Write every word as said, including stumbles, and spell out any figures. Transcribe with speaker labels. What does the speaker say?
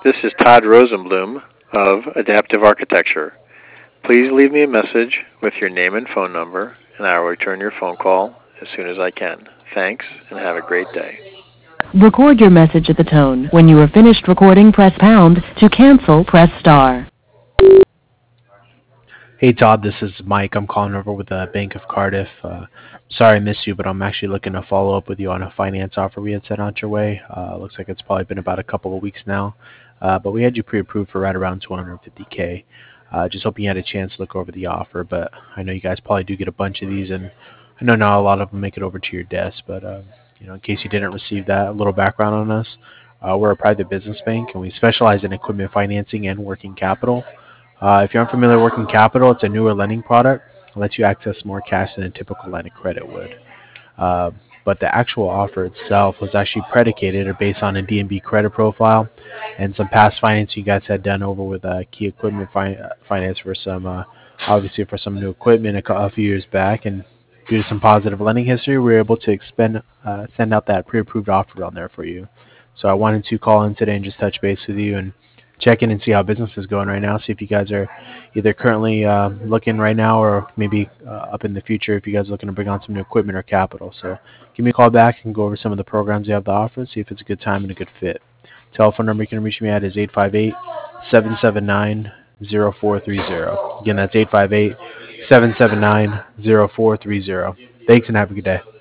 Speaker 1: This is Todd Rosenblum of Adaptive Architecture. Please leave me a message with your name and phone number, and I will return your phone call as soon as I can. Thanks, and have a great day.
Speaker 2: Record your message at the tone. When you are finished recording, press pound. To cancel, press star.
Speaker 3: Hey Todd, this is Mike. I'm calling over with the Bank of Cardiff. Uh, sorry I missed you, but I'm actually looking to follow up with you on a finance offer we had sent out your way. Uh, looks like it's probably been about a couple of weeks now, uh, but we had you pre-approved for right around two hundred fifty K. Uh, just hoping you had a chance to look over the offer, but I know you guys probably do get a bunch of these, and I know not a lot of them make it over to your desk, but uh, you know, in case you didn't receive that, a little background on us. Uh, we're a private business bank, and we specialize in equipment financing and working capital. Uh, if you're unfamiliar with working capital, it's a newer lending product. It lets you access more cash than a typical line of credit would. Uh, but the actual offer itself was actually predicated or based on a D and B credit profile and some past financing you guys had done over with uh, Key Equipment fi- Finance for some, uh, obviously for some new equipment a, co- a few years back. And due to some positive lending history, we were able to expend, uh, send out that pre-approved offer on there for you. So I wanted to call in today and just touch base with you and check in and see how business is going right now. See if you guys are either currently uh, looking right now or maybe uh, up in the future if you guys are looking to bring on some new equipment or capital. So give me a call back and go over some of the programs you have to offer, see if it's a good time and a good fit. Telephone number you can reach me at is eight five eight, seven seven nine, zero four three zero. Again, that's eight five eight, seven seven nine, zero four three zero. Thanks and have a good day.